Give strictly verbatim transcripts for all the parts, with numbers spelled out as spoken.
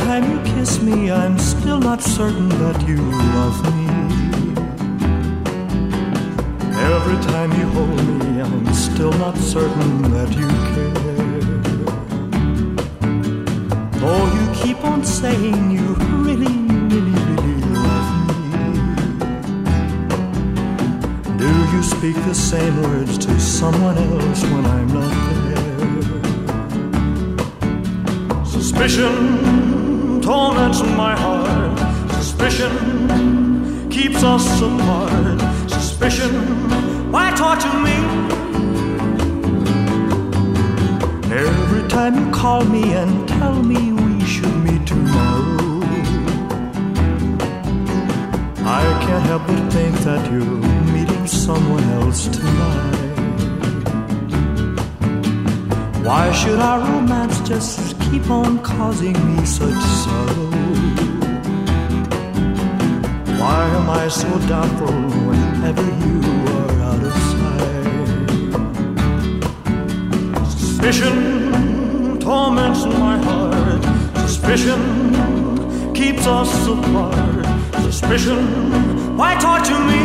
time you kiss me, I'm still not certain that you love me. Every time you hold me, I'm still not certain that you care. Though you keep on saying you really, really, really love me, do you speak the same words to someone else when I'm not there? Suspicion torments my heart. Suspicion keeps us apart. Suspicion, why torture me? Every time you call me and tell me we should meet tomorrow, I can't help but think that you're meeting someone else tonight. Why should our romance just keep on causing me such sorrow? Why am I so doubtful whenever you are out of sight? Suspicion torments my heart. Suspicion keeps us apart. Suspicion, why torture me?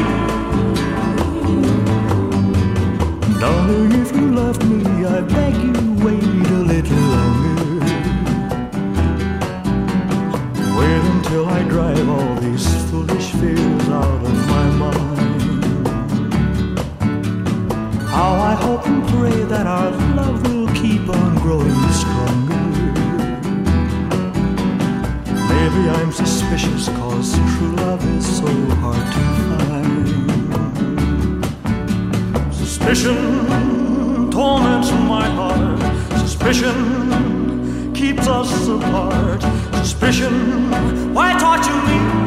Darling, if you love me, I beg you, wait a little longer. Wait until I drive all these foolish fears out of my mind. How I hope and pray that our love will keep on growing stronger. Maybe I'm suspicious, cause true love is so hard to find. Suspicion torments my heart. Suspicion keeps us apart. Suspicion, why torture me?